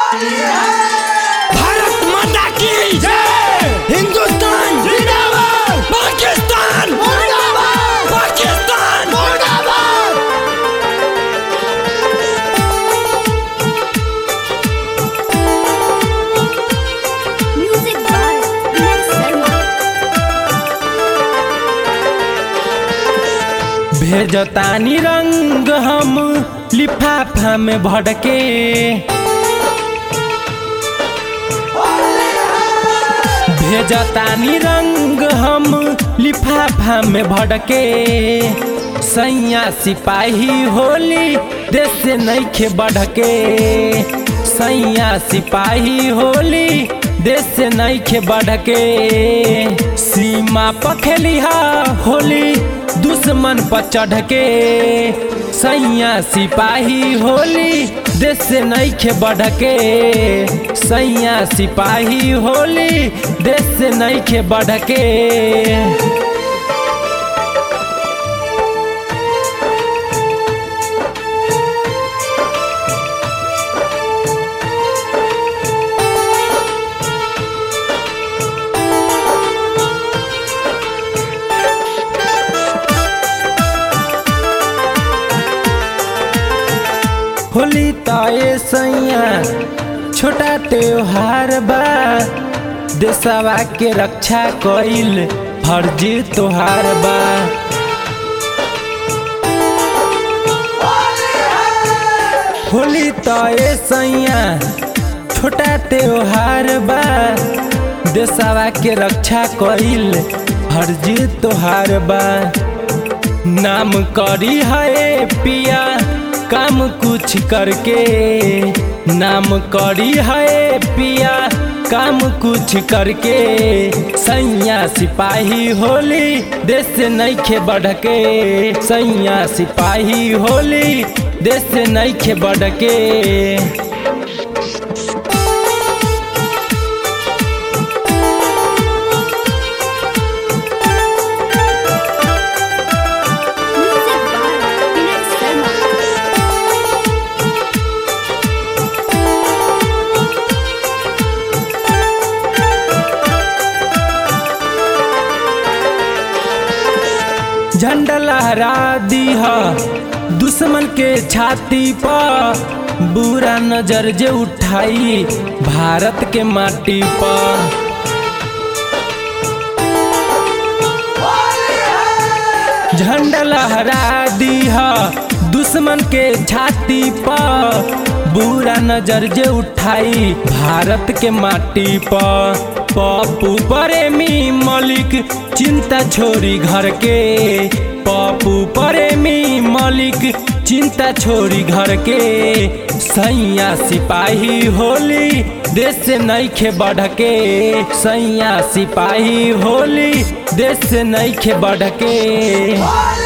भारत माता की जय। हिंदुस्तान जिंदाबाद। पाकिस्तान मुर्दाबाद। पाकिस्तान मुर्दाबाद। Music by Vinay Sharma. भेजतानी रंग हम लिफाफा में भड़के, भेजतानी रंग हम लिफाफा में भड़के। सैया सिपाही होली देश से नइखे बढ़के, सैया सिपाही होली देश से नइखे बढ़के। सीमा पर खेलिहा होली दुश्मन पर चढ़ के, सैया सिपाही होली देश से नइखे बढ़ के। सैया सिपाही होली देश से नइखे बढ़ के। होली ताए सैया छोटा त्योहार बा, देशवा के रक्षा कइल फर्जी तोहार बा। होली ताए सैया छोटा त्योहार बा, देशवा के रक्षा कइल फर्जी तोहार बा। नाम करी है पिया काम कुछ करके, नाम करी है पिया काम कुछ करके। सैया सिपाही होली देश से नइखे बढ़के, सैया सिपाही होली देश से नइखे बढ़के। Music by Vinay Sharma. झंडा लहरा दीहा दुश्मन के छाती पर, बुरा नजर जे उठाई भारत के माटी पर। झंडा लहरा दीहा दुश्मन के छाती पर, बुरा नजर जे उठाई भारत के माटी पर। पप्पू प्रेमी मलिक चिंता छोड़ी घर के, पप्पू प्रेमी मलिक चिंता छोड़ी घर के। सैया सिपाही होली देश से नइखे बढ़के, सैया सिपाही होली देश से नइखे बढ़के।